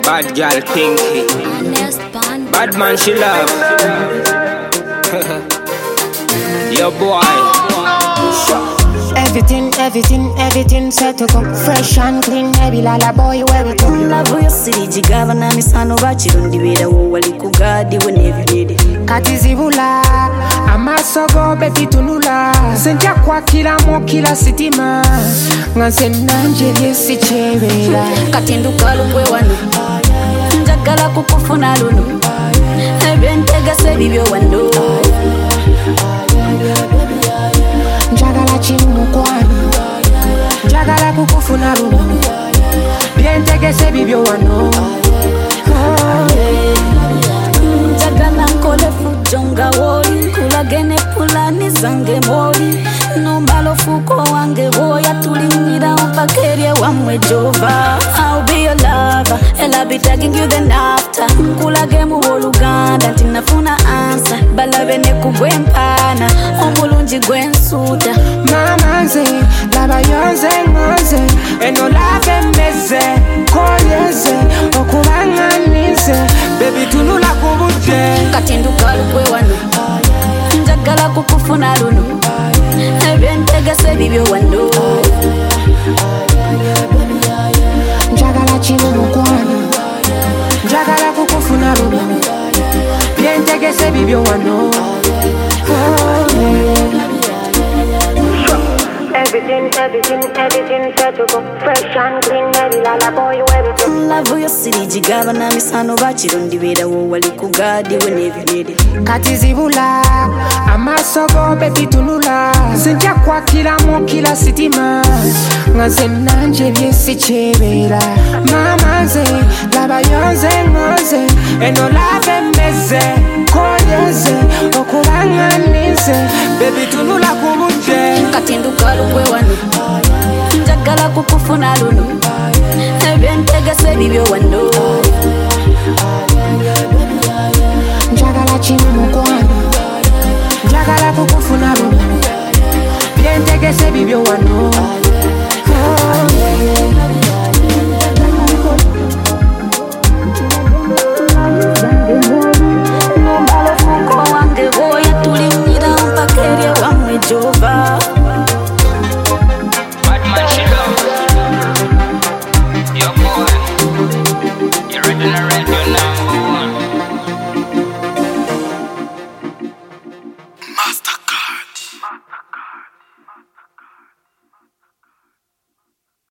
Bad girl Pinky. Bad man she love. Your boy. Everything set to go fresh and clean. Baby lala boy where we go. Love your city jigava na misano bachirundi bera wo wali kugadi whenever you need it. Katizibula amasogo baby tunula. Senja kwa kila mo kila sitima. Ngase nanje yesi chebera. Katindu kalukwe wano. Njagala kukufuna luno. Ebentega sebibyo wando. Njagala chimukwano. Njagala kukufuna luno. Bientegese bibyo wano. Njagala nkole fujonga woli. Kulagene pulani zange moli. Nombalo fuko wange woya tulingira mpakerie wamwe jova. I'll be your lover, and I'll be tagging you then after. Kulage mu woluganda, tinafuna answer. Balabe ne kubwempana, omulungi gwensuta. Mama nze, laba yonze ngonze. Eno lave meze, koyeze, okubanganize. Baby tunula kubuje. Katindu kalukwe wano. Njagala kukufuna luno. Ebyentegese bibyo wando. Njagala chino mukwano. Njagala kukufuna luno. Byentegese bibyo wano. Everything set to go fresh and clean. Baby lala boy where we go. Love your city jigava na misano bachirundi bera wo wali kugadi whenever you need it. Katizibula amasogo baby tunula. Senja kwa kila mo kila sitima. Ngase nanje byesi chebera. Mama nze laba yonze ngonze. Eno lave meze koyeze okubanganize. Baby tunula kubuje. Katindu kalukwe wano. Njagala kukufuna luno. Ebyentegese bibyo wando. Njagala chino mukwano. Njagala kukufuna luno. Byentegese bibyo wano.